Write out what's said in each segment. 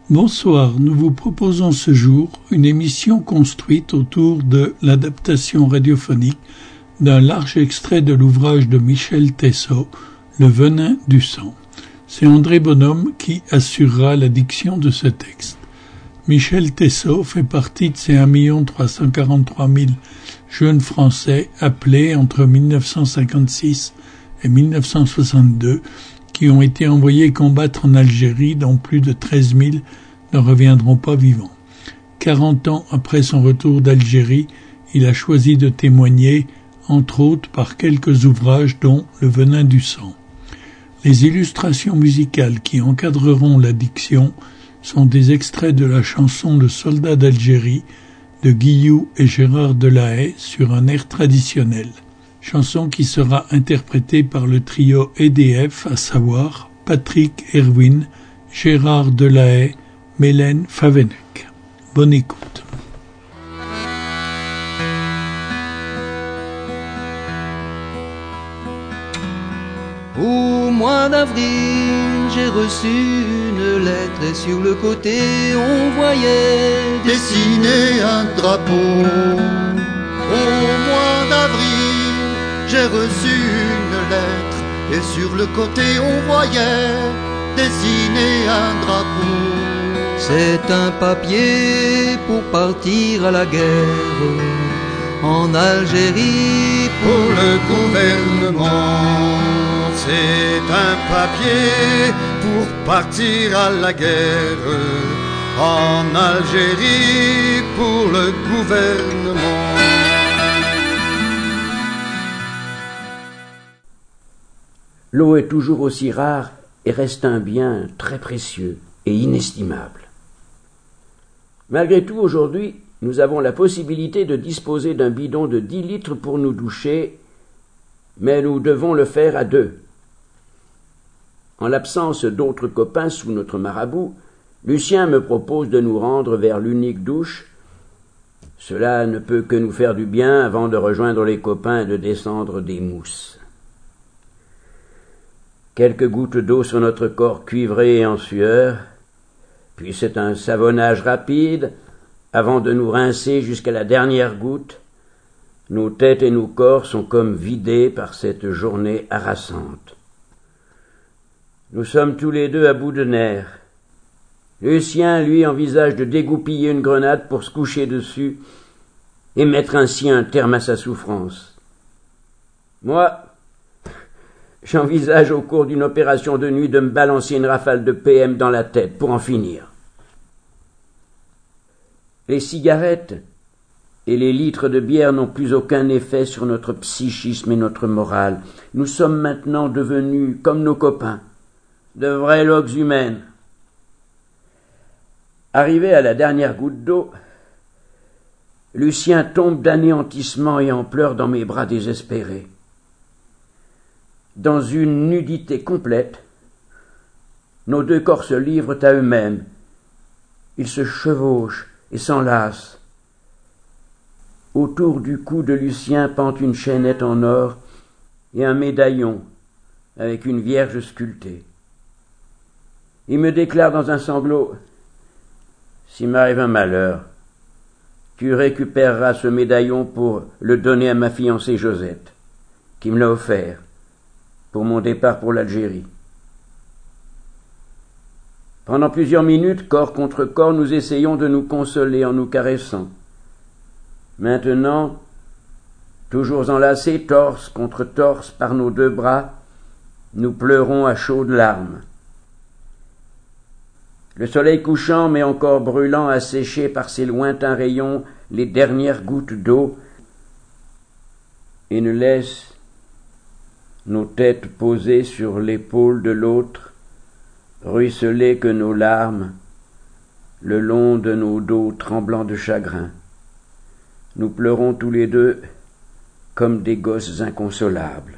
Bonsoir, nous vous proposons ce jour une émission construite autour de l'adaptation radiophonique d'un large extrait de l'ouvrage de Michel Tessot, Le venin du sang. C'est André Bonhomme qui assurera la diction de ce texte. Michel Tessot fait partie de ces 1 343 000 jeunes Français appelés entre 1956 et 1962 qui ont été envoyés combattre en Algérie, dont plus de 13 000 ne reviendront pas vivants. 40 ans après son retour d'Algérie, il a choisi de témoigner, entre autres par quelques ouvrages dont Le venin du sang. Les illustrations musicales qui encadreront la diction sont des extraits de la chanson Le soldat d'Algérie de Guillou et Gérard Delahaye sur un air traditionnel. Chanson qui sera interprétée par le trio EDF, à savoir Patrick Erwin, Gérard Delahaye, Mélène Favenec. Bonne écoute. Au mois d'avril, j'ai reçu une lettre et sur le côté on voyait dessiner un drapeau. Au mois d'avril, j'ai reçu une lettre et sur le côté on voyait dessiner un drapeau. C'est un papier pour partir à la guerre en Algérie pour le gouvernement. C'est un papier pour partir à la guerre en Algérie pour le gouvernement. L'eau est toujours aussi rare et reste un bien très précieux et inestimable. Malgré tout, aujourd'hui, nous avons la possibilité de disposer d'un bidon de 10 litres pour nous doucher, mais nous devons le faire à deux. En l'absence d'autres copains sous notre marabout, Lucien me propose de nous rendre vers l'unique douche. Cela ne peut que nous faire du bien avant de rejoindre les copains et de descendre des mousses. Quelques gouttes d'eau sur notre corps cuivré et en sueur, puis c'est un savonnage rapide avant de nous rincer jusqu'à la dernière goutte. Nos têtes et nos corps sont comme vidés par cette journée harassante. Nous sommes tous les deux à bout de nerfs. Lucien, lui, envisage de dégoupiller une grenade pour se coucher dessus et mettre ainsi un terme à sa souffrance. Moi, j'envisage au cours d'une opération de nuit de me balancer une rafale de PM dans la tête pour en finir. Les cigarettes et les litres de bière n'ont plus aucun effet sur notre psychisme et notre morale. Nous sommes maintenant devenus comme nos copains, de vraies loques humaines. Arrivé à la dernière goutte d'eau, Lucien tombe d'anéantissement et en pleurs dans mes bras désespérés. Dans une nudité complète, nos deux corps se livrent à eux-mêmes. Ils se chevauchent et s'enlacent. Autour du cou de Lucien pend une chaînette en or et un médaillon avec une vierge sculptée. Il me déclare dans un sanglot : « S'il m'arrive un malheur, tu récupéreras ce médaillon pour le donner à ma fiancée Josette, qui me l'a offert pour mon départ pour l'Algérie. » Pendant plusieurs minutes, corps contre corps, nous essayons de nous consoler en nous caressant. Maintenant, toujours enlacés, torse contre torse par nos deux bras, nous pleurons à chaudes larmes. Le soleil couchant, mais encore brûlant, a séché par ses lointains rayons les dernières gouttes d'eau et ne laisse nos têtes posées sur l'épaule de l'autre ruisseler que nos larmes le long de nos dos tremblants de chagrin. Nous pleurons tous les deux comme des gosses inconsolables.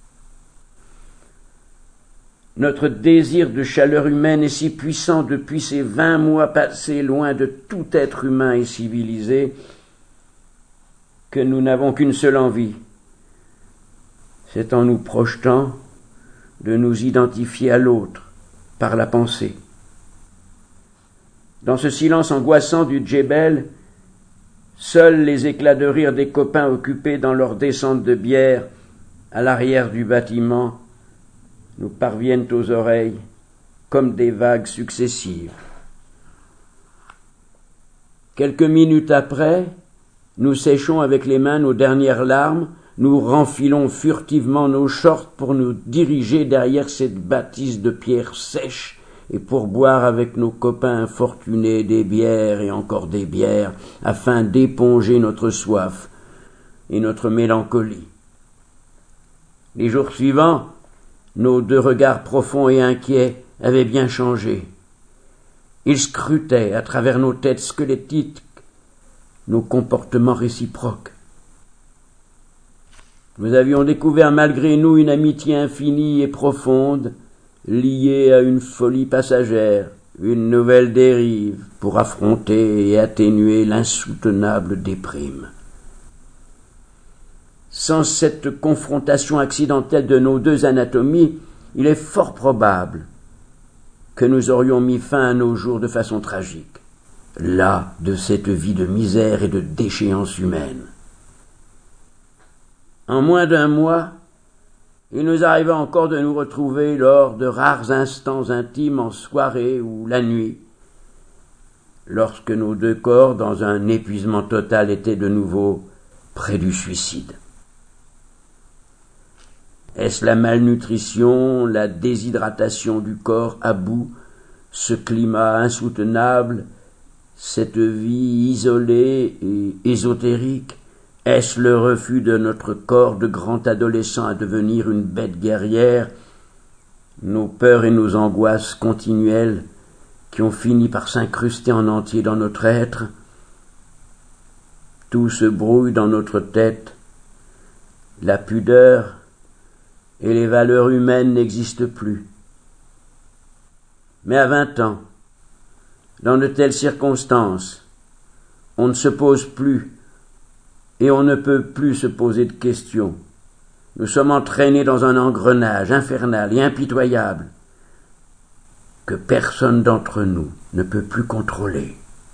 Notre désir de chaleur humaine est si puissant depuis ces 20 mois passés loin de tout être humain et civilisé que nous n'avons qu'une seule envie. C'est en nous projetant de nous identifier à l'autre par la pensée. Dans ce silence angoissant du djebel, seuls les éclats de rire des copains occupés dans leur descente de bière à l'arrière du bâtiment nous parviennent aux oreilles comme des vagues successives. Quelques minutes après, nous séchons avec les mains nos dernières larmes, nous renfilons furtivement nos shorts pour nous diriger derrière cette bâtisse de pierres sèches et pour boire avec nos copains infortunés des bières et encore des bières afin d'éponger notre soif et notre mélancolie. Les jours suivants, nos deux regards profonds et inquiets avaient bien changé. Ils scrutaient à travers nos têtes squelettiques nos comportements réciproques. Nous avions découvert malgré nous une amitié infinie et profonde, liée à une folie passagère, une nouvelle dérive pour affronter et atténuer l'insoutenable déprime. Sans cette confrontation accidentelle de nos deux anatomies, il est fort probable que nous aurions mis fin à nos jours de façon tragique, las de cette vie de misère et de déchéance humaine. En moins d'un mois, il nous arriva encore de nous retrouver lors de rares instants intimes en soirée ou la nuit, lorsque nos deux corps, dans un épuisement total, étaient de nouveau près du suicide. Est-ce la malnutrition, la déshydratation du corps à bout, ce climat insoutenable, cette vie isolée et ésotérique? Est-ce le refus de notre corps de grand adolescent à devenir une bête guerrière, nos peurs et nos angoisses continuelles qui ont fini par s'incruster en entier dans notre être? Tout se brouille dans notre tête, la pudeur et les valeurs humaines n'existent plus. Mais à 20 ans, dans de telles circonstances, on ne se pose plus et on ne peut plus se poser de questions. Nous sommes entraînés dans un engrenage infernal et impitoyable que personne d'entre nous ne peut plus contrôler.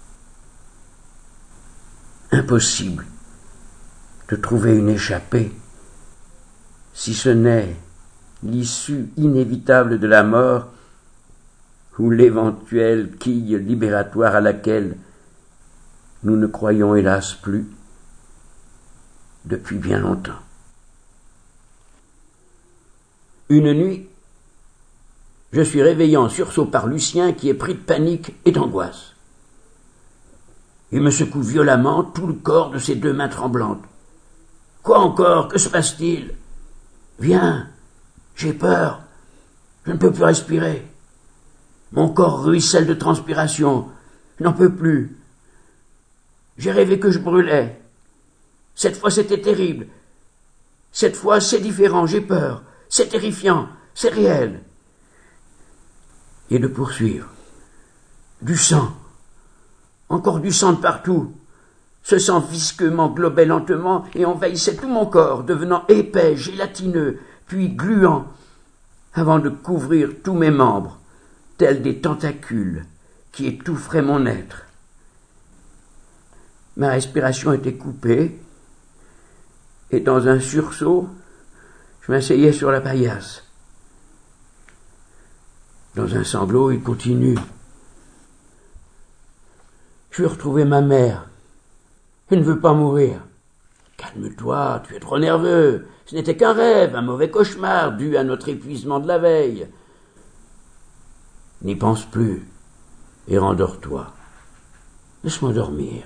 Impossible de trouver une échappée, si ce n'est l'issue inévitable de la mort ou l'éventuelle quille libératoire à laquelle nous ne croyons hélas plus depuis bien longtemps. Une nuit, je suis réveillé en sursaut par Lucien qui est pris de panique et d'angoisse. Il me secoue violemment tout le corps de ses deux mains tremblantes. « Quoi encore? Que se passe-t-il? » « Viens, j'ai peur, je ne peux plus respirer. Mon corps ruisselle de transpiration, je n'en peux plus. J'ai rêvé que je brûlais. Cette fois c'était terrible. Cette fois c'est différent, j'ai peur, c'est terrifiant, c'est réel. » Et de poursuivre. Du sang, encore du sang de partout. Ce sang visqueux m'englobait lentement et envahissait tout mon corps, devenant épais, gélatineux, puis gluant, avant de couvrir tous mes membres, tels des tentacules qui étoufferaient mon être. Ma respiration était coupée, et dans un sursaut, je m'asseyais sur la paillasse. Dans un sanglot, il continue. Je veux retrouver ma mère. Elle ne veut pas mourir. Calme-toi, tu es trop nerveux. Ce n'était qu'un rêve, un mauvais cauchemar dû à notre épuisement de la veille. N'y pense plus et rendors-toi. Laisse-moi dormir.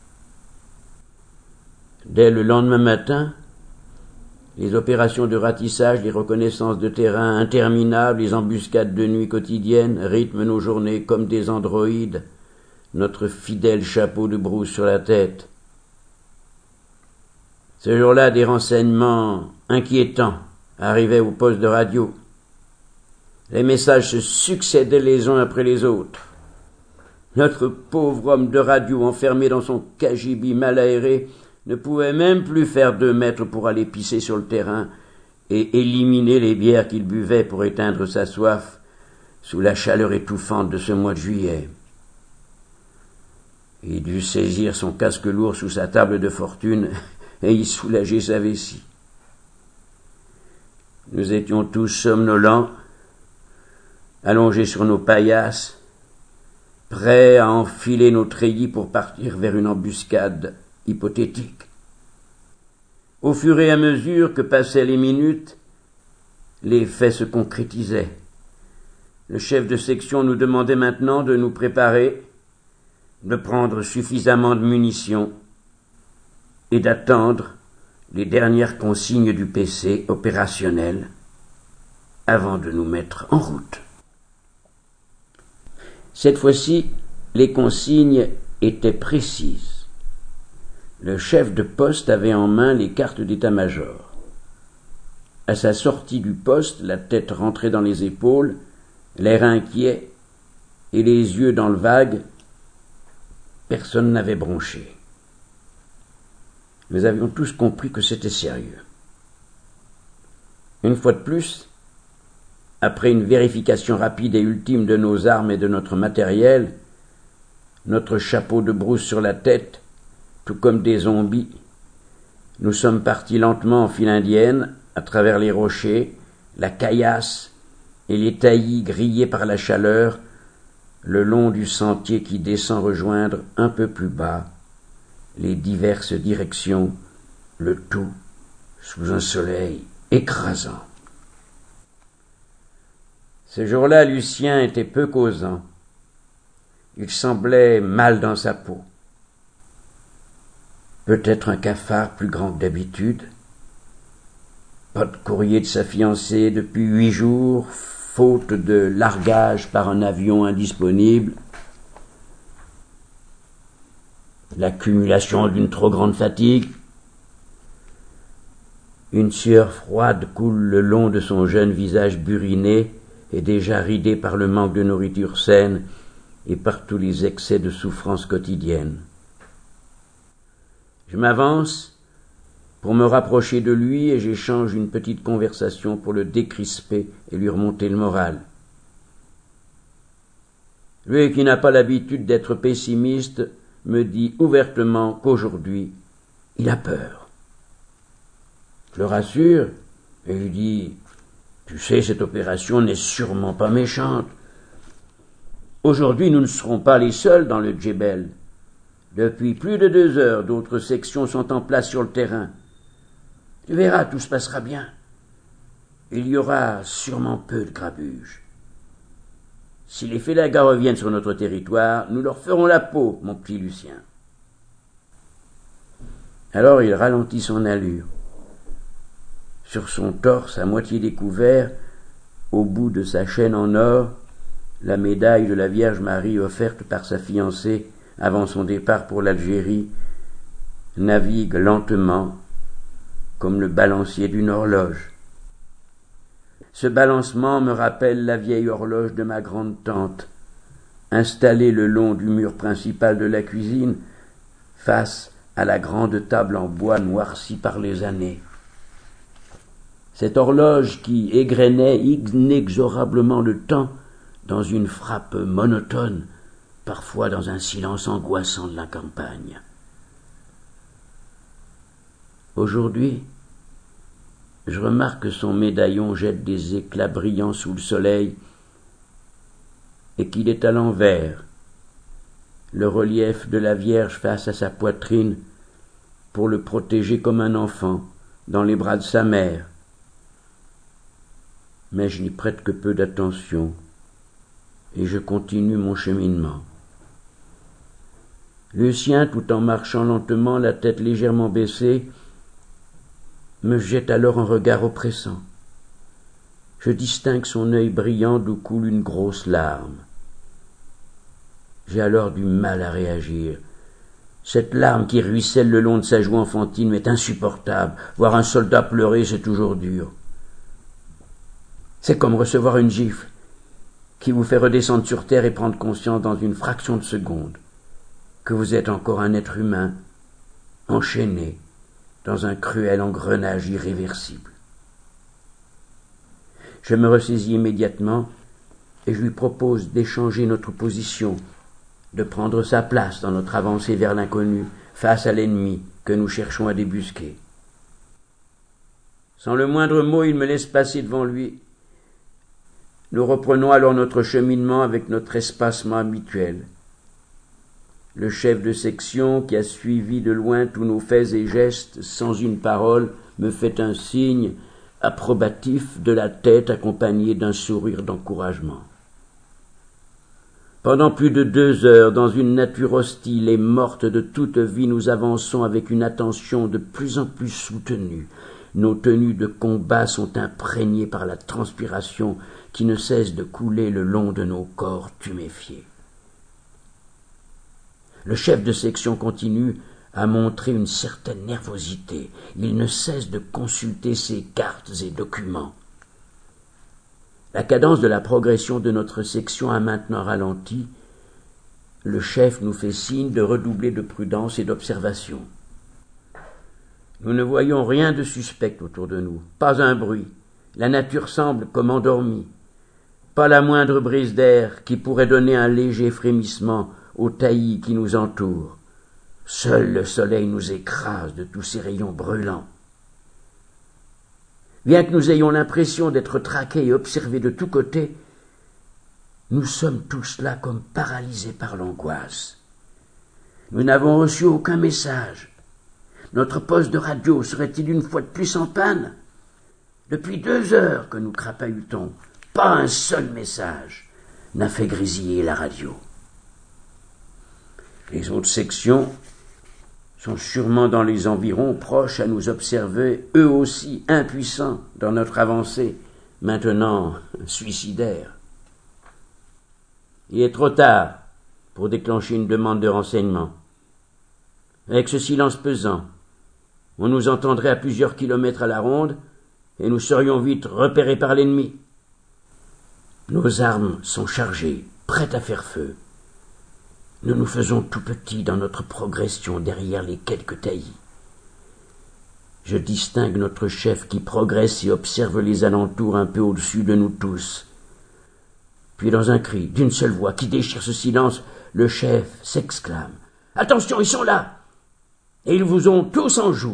Dès le lendemain matin, les opérations de ratissage, les reconnaissances de terrain interminables, les embuscades de nuit quotidiennes rythment nos journées comme des androïdes, notre fidèle chapeau de brousse sur la tête. Ce jour-là, des renseignements inquiétants arrivaient au poste de radio. Les messages se succédaient les uns après les autres. Notre pauvre homme de radio, enfermé dans son cagibi mal aéré, ne pouvait même plus faire 2 mètres pour aller pisser sur le terrain et éliminer les bières qu'il buvait pour éteindre sa soif sous la chaleur étouffante de ce mois de juillet. Il dut saisir son casque lourd sous sa table de fortune et y soulager sa vessie. Nous étions tous somnolents, allongés sur nos paillasses, prêts à enfiler nos treillis pour partir vers une embuscade hypothétique. Au fur et à mesure que passaient les minutes, les faits se concrétisaient. Le chef de section nous demandait maintenant de nous préparer, de prendre suffisamment de munitions et d'attendre les dernières consignes du PC opérationnel avant de nous mettre en route. Cette fois-ci, les consignes étaient précises. Le chef de poste avait en main les cartes d'état-major. À sa sortie du poste, la tête rentrée dans les épaules, l'air inquiet et les yeux dans le vague, personne n'avait bronché. Nous avions tous compris que c'était sérieux. Une fois de plus, après une vérification rapide et ultime de nos armes et de notre matériel, notre chapeau de brousse sur la tête, tout comme des zombies, nous sommes partis lentement en file indienne, à travers les rochers, la caillasse et les taillis grillés par la chaleur, le long du sentier qui descend rejoindre un peu plus bas les diverses directions, le tout sous un soleil écrasant. Ce jour-là, Lucien était peu causant. Il semblait mal dans sa peau. Peut-être un cafard plus grand que d'habitude. Pas de courrier de sa fiancée depuis 8 jours, faute de largage par un avion indisponible. L'accumulation d'une trop grande fatigue. Une sueur froide coule le long de son jeune visage buriné et déjà ridé par le manque de nourriture saine et par tous les excès de souffrance quotidienne. Je m'avance pour me rapprocher de lui et j'échange une petite conversation pour le décrisper et lui remonter le moral. Lui qui n'a pas l'habitude d'être pessimiste me dit ouvertement qu'aujourd'hui il a peur. Je le rassure et lui dis « Tu sais, cette opération n'est sûrement pas méchante. Aujourd'hui, nous ne serons pas les seuls dans le Djebel. Depuis plus de 2 heures, d'autres sections sont en place sur le terrain. Tu verras, tout se passera bien. Il y aura sûrement peu de grabuge. Si les Félagas reviennent sur notre territoire, nous leur ferons la peau, mon petit Lucien. » Alors il ralentit son allure. Sur son torse, à moitié découvert, au bout de sa chaîne en or, la médaille de la Vierge Marie offerte par sa fiancée avant son départ pour l'Algérie navigue lentement comme le balancier d'une horloge. Ce balancement me rappelle la vieille horloge de ma grande-tante, installée le long du mur principal de la cuisine, face à la grande table en bois noircie par les années. Cette horloge qui égrenait inexorablement le temps dans une frappe monotone, parfois dans un silence angoissant de la campagne. Aujourd'hui, je remarque que son médaillon jette des éclats brillants sous le soleil et qu'il est à l'envers, le relief de la Vierge face à sa poitrine pour le protéger comme un enfant dans les bras de sa mère. Mais je n'y prête que peu d'attention et je continue mon cheminement. Lucien, tout en marchant lentement, la tête légèrement baissée, me jette alors un regard oppressant. Je distingue son œil brillant d'où coule une grosse larme. J'ai alors du mal à réagir. Cette larme qui ruisselle le long de sa joue enfantine m'est insupportable. Voir un soldat pleurer, c'est toujours dur. C'est comme recevoir une gifle qui vous fait redescendre sur terre et prendre conscience dans une fraction de seconde que vous êtes encore un être humain, enchaîné dans un cruel engrenage irréversible. Je me ressaisis immédiatement et je lui propose d'échanger notre position, de prendre sa place dans notre avancée vers l'inconnu, face à l'ennemi que nous cherchons à débusquer. Sans le moindre mot, il me laisse passer devant lui. Nous reprenons alors notre cheminement avec notre espacement habituel. Le chef de section, qui a suivi de loin tous nos faits et gestes, sans une parole, me fait un signe approbatif de la tête accompagné d'un sourire d'encouragement. Pendant plus de 2 heures, dans une nature hostile et morte de toute vie, nous avançons avec une attention de plus en plus soutenue. Nos tenues de combat sont imprégnées par la transpiration qui ne cesse de couler le long de nos corps tuméfiés. Le chef de section continue à montrer une certaine nervosité. Il ne cesse de consulter ses cartes et documents. La cadence de la progression de notre section a maintenant ralenti. Le chef nous fait signe de redoubler de prudence et d'observation. Nous ne voyons rien de suspect autour de nous, pas un bruit. La nature semble comme endormie. Pas la moindre brise d'air qui pourrait donner un léger frémissement aux taillis qui nous entourent. Seul le soleil nous écrase de tous ses rayons brûlants. Bien que nous ayons l'impression d'être traqués et observés de tous côtés, nous sommes tous là comme paralysés par l'angoisse. Nous n'avons reçu aucun message. Notre poste de radio serait-il une fois de plus en panne? Depuis 2 heures que nous crapahutons, pas un seul message n'a fait grésiller la radio. Les autres sections sont sûrement dans les environs, proches à nous observer, eux aussi impuissants dans notre avancée, maintenant suicidaire. Il est trop tard pour déclencher une demande de renseignement. Avec ce silence pesant, on nous entendrait à plusieurs kilomètres à la ronde et nous serions vite repérés par l'ennemi. Nos armes sont chargées, prêtes à faire feu. Nous nous faisons tout petits dans notre progression derrière les quelques taillis. Je distingue notre chef qui progresse et observe les alentours un peu au-dessus de nous tous. Puis dans un cri d'une seule voix qui déchire ce silence, le chef s'exclame « Attention, ils sont là ! Et ils vous ont tous en joue !»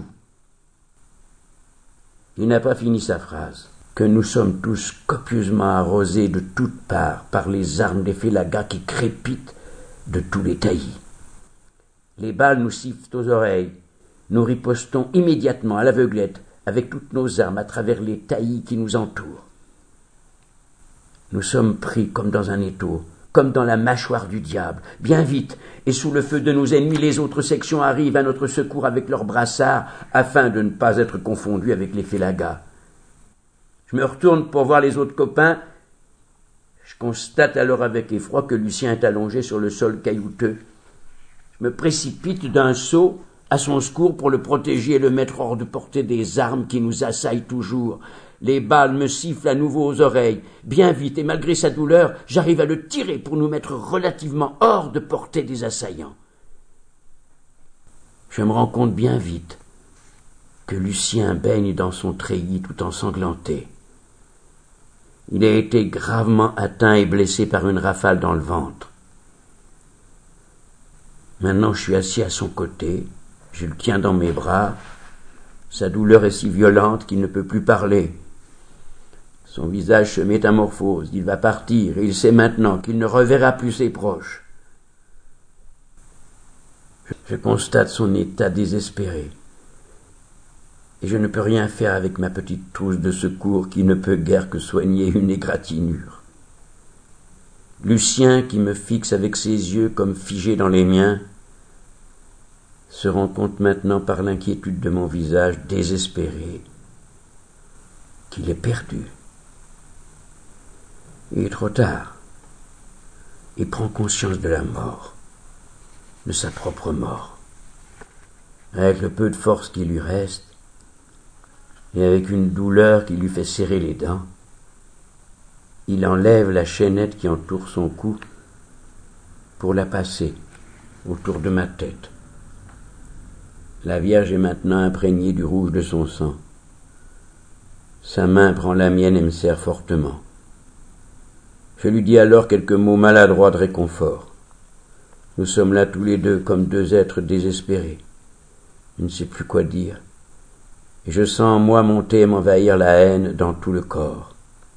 Il n'a pas fini sa phrase, que nous sommes tous copieusement arrosés de toutes parts par les armes des félagas qui crépitent de tous les taillis. Les balles nous sifflent aux oreilles. Nous ripostons immédiatement à l'aveuglette avec toutes nos armes à travers les taillis qui nous entourent. Nous sommes pris comme dans un étau, comme dans la mâchoire du diable. Bien vite, et sous le feu de nos ennemis, les autres sections arrivent à notre secours avec leurs brassards afin de ne pas être confondus avec les félagas. Je me retourne pour voir les autres copains. Je constate alors avec effroi que Lucien est allongé sur le sol caillouteux. Je me précipite d'un saut à son secours pour le protéger et le mettre hors de portée des armes qui nous assaillent toujours. Les balles me sifflent à nouveau aux oreilles. Bien vite, et malgré sa douleur, j'arrive à le tirer pour nous mettre relativement hors de portée des assaillants. Je me rends compte bien vite que Lucien baigne dans son treillis tout ensanglanté. Il a été gravement atteint et blessé par une rafale dans le ventre. Maintenant, je suis assis à son côté, je le tiens dans mes bras. Sa douleur est si violente qu'il ne peut plus parler. Son visage se métamorphose, il va partir, et il sait maintenant qu'il ne reverra plus ses proches. Je constate son état désespéré. Et je ne peux rien faire avec ma petite trousse de secours qui ne peut guère que soigner une égratignure. Lucien, qui me fixe avec ses yeux comme figés dans les miens, se rend compte maintenant par l'inquiétude de mon visage désespéré qu'il est perdu. Il est trop tard. Il prend conscience de la mort, de sa propre mort. Avec le peu de force qui lui reste, et avec une douleur qui lui fait serrer les dents, il enlève la chaînette qui entoure son cou pour la passer autour de ma tête. La Vierge est maintenant imprégnée du rouge de son sang. Sa main prend la mienne et me serre fortement. Je lui dis alors quelques mots maladroits de réconfort. Nous sommes là tous les deux comme deux êtres désespérés. Je ne sais plus quoi dire. Et je sens en moi monter et m'envahir la haine dans tout le corps.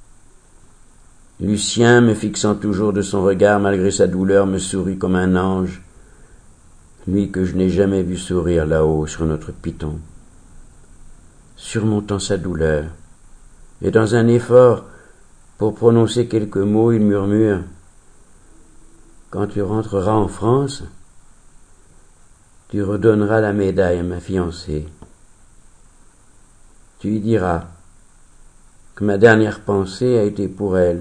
Lucien, me fixant toujours de son regard malgré sa douleur, me sourit comme un ange, lui que je n'ai jamais vu sourire là-haut sur notre piton. Surmontant sa douleur, et dans un effort pour prononcer quelques mots, il murmure « Quand tu rentreras en France, tu redonneras la médaille à ma fiancée. Tu lui diras que ma dernière pensée a été pour elle. »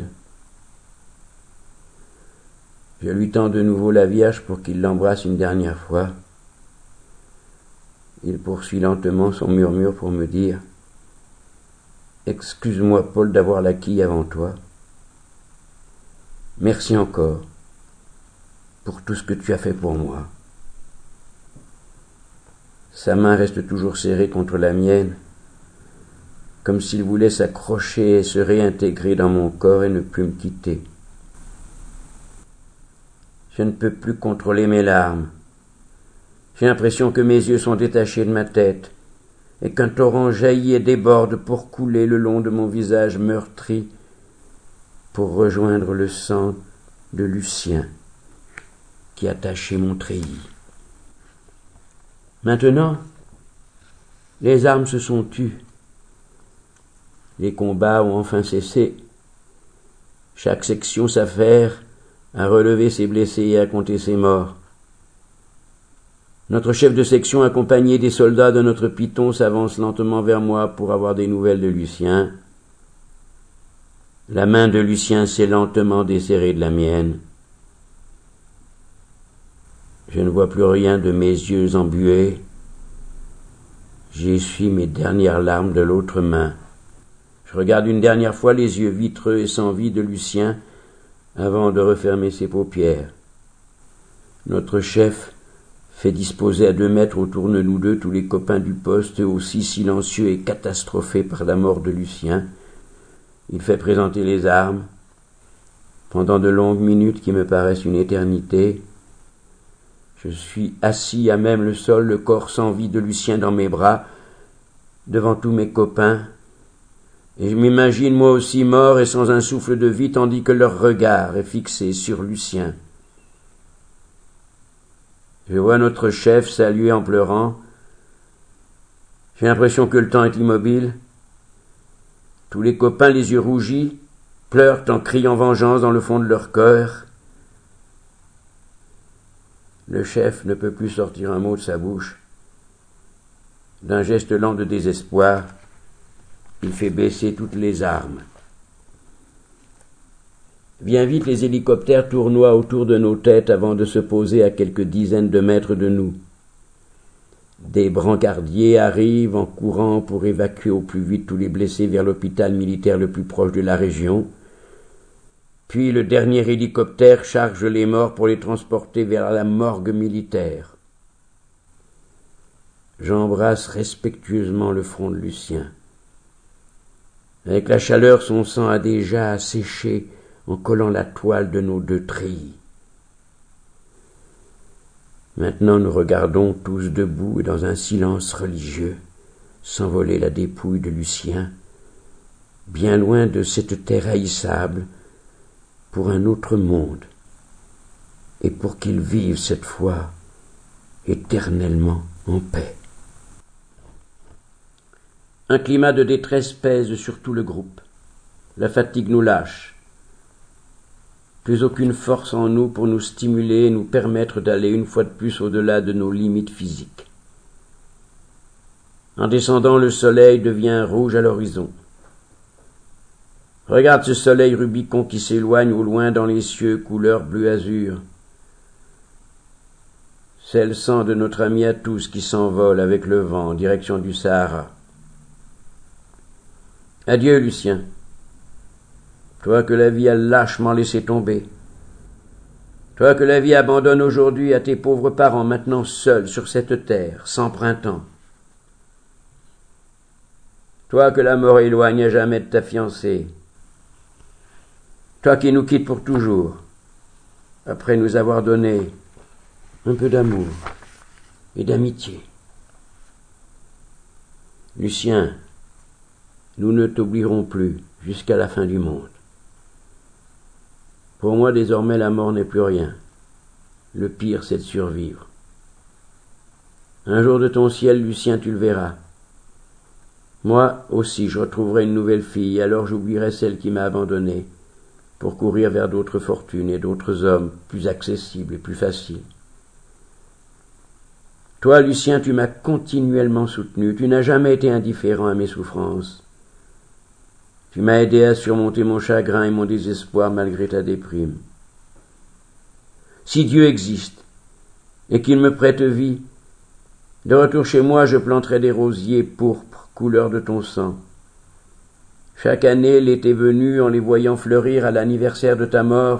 Je lui tends de nouveau la Vierge pour qu'il l'embrasse une dernière fois. Il poursuit lentement son murmure pour me dire « Excuse-moi, Paul, d'avoir la quille avant toi. Merci encore pour tout ce que tu as fait pour moi. » Sa main reste toujours serrée contre la mienne, comme s'il voulait s'accrocher et se réintégrer dans mon corps et ne plus me quitter. Je ne peux plus contrôler mes larmes. J'ai l'impression que mes yeux sont détachés de ma tête et qu'un torrent jaillit et déborde pour couler le long de mon visage meurtri pour rejoindre le sang de Lucien qui a taché mon treillis. Maintenant, les armes se sont tues. Les combats ont enfin cessé. Chaque section s'affaire à relever ses blessés et à compter ses morts. Notre chef de section, accompagné des soldats de notre piton, s'avance lentement vers moi pour avoir des nouvelles de Lucien. La main de Lucien s'est lentement desserrée de la mienne. Je ne vois plus rien de mes yeux embués. J'essuie mes dernières larmes de l'autre main. Je regarde une dernière fois les yeux vitreux et sans vie de Lucien avant de refermer ses paupières. Notre chef fait disposer à 2 mètres autour de nous deux tous les copains du poste, aussi silencieux et catastrophés par la mort de Lucien. Il fait présenter les armes. Pendant de longues minutes qui me paraissent une éternité, je suis assis à même le sol, le corps sans vie de Lucien dans mes bras, devant tous mes copains, et je m'imagine moi aussi mort et sans un souffle de vie, tandis que leur regard est fixé sur Lucien. Je vois notre chef saluer en pleurant. J'ai l'impression que le temps est immobile. Tous les copains, les yeux rougis, pleurent en criant vengeance dans le fond de leur cœur. Le chef ne peut plus sortir un mot de sa bouche. D'un geste lent de désespoir, il fait baisser toutes les armes. Bien vite, les hélicoptères tournoient autour de nos têtes avant de se poser à quelques dizaines de mètres de nous. Des brancardiers arrivent en courant pour évacuer au plus vite tous les blessés vers l'hôpital militaire le plus proche de la région. Puis le dernier hélicoptère charge les morts pour les transporter vers la morgue militaire. J'embrasse respectueusement le front de Lucien. Avec la chaleur, son sang a déjà asséché en collant la toile de nos 2 treillis. Maintenant, nous regardons tous debout et dans un silence religieux s'envoler la dépouille de Lucien, bien loin de cette terre haïssable, pour un autre monde, et pour qu'il vive cette fois éternellement en paix. Un climat de détresse pèse sur tout le groupe. La fatigue nous lâche. Plus aucune force en nous pour nous stimuler et nous permettre d'aller une fois de plus au-delà de nos limites physiques. En descendant, le soleil devient rouge à l'horizon. Regarde ce soleil Rubicon qui s'éloigne au loin dans les cieux couleur bleu azur. C'est le sang de notre ami à tous qui s'envole avec le vent en direction du Sahara. Adieu, Lucien. Toi que la vie a lâchement laissé tomber. Toi que la vie abandonne aujourd'hui à tes pauvres parents, maintenant seuls sur cette terre, sans printemps. Toi que la mort éloigne à jamais de ta fiancée. Toi qui nous quittes pour toujours, après nous avoir donné un peu d'amour et d'amitié. Lucien, nous ne t'oublierons plus jusqu'à la fin du monde. Pour moi, désormais, la mort n'est plus rien. Le pire, c'est de survivre. Un jour de ton ciel, Lucien, tu le verras. Moi aussi, je retrouverai une nouvelle fille, et alors j'oublierai celle qui m'a abandonné, pour courir vers d'autres fortunes et d'autres hommes plus accessibles et plus faciles. Toi, Lucien, tu m'as continuellement soutenu, tu n'as jamais été indifférent à mes souffrances. Tu m'as aidé à surmonter mon chagrin et mon désespoir malgré ta déprime. Si Dieu existe, et qu'il me prête vie, de retour chez moi, je planterai des rosiers pourpres, couleur de ton sang. Chaque année, l'été venu, en les voyant fleurir à l'anniversaire de ta mort,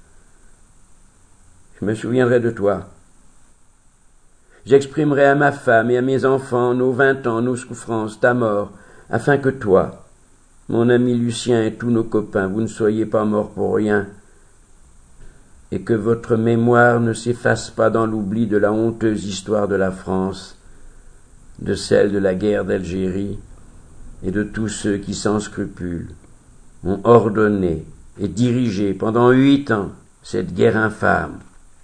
je me souviendrai de toi. J'exprimerai à ma femme et à mes enfants nos 20 ans, nos souffrances, ta mort, afin que toi, mon ami Lucien et tous nos copains, vous ne soyez pas morts pour rien, et que votre mémoire ne s'efface pas dans l'oubli de la honteuse histoire de la France, de celle de la guerre d'Algérie, et de tous ceux qui, sans scrupule, ont ordonné et dirigé pendant 8 ans cette guerre infâme.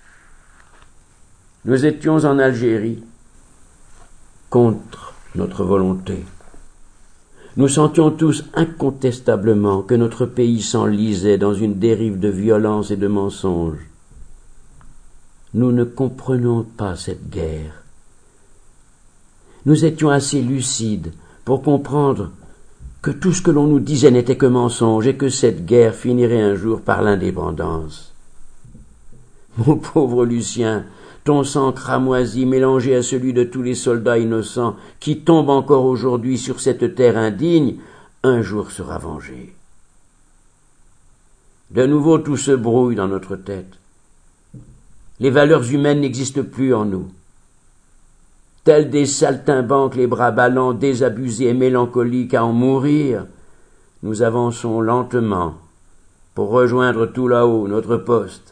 Nous étions en Algérie contre notre volonté. Nous sentions tous incontestablement que notre pays s'enlisait dans une dérive de violence et de mensonges. Nous ne comprenions pas cette guerre. Nous étions assez lucides pour comprendre que tout ce que l'on nous disait n'était que mensonge et que cette guerre finirait un jour par l'indépendance. Mon pauvre Lucien, ton sang cramoisi mélangé à celui de tous les soldats innocents qui tombent encore aujourd'hui sur cette terre indigne, un jour sera vengé. De nouveau, tout se brouille dans notre tête. Les valeurs humaines n'existent plus en nous. Tels des saltimbanques, les bras ballants, désabusés et mélancoliques à en mourir, nous avançons lentement pour rejoindre tout là-haut notre poste.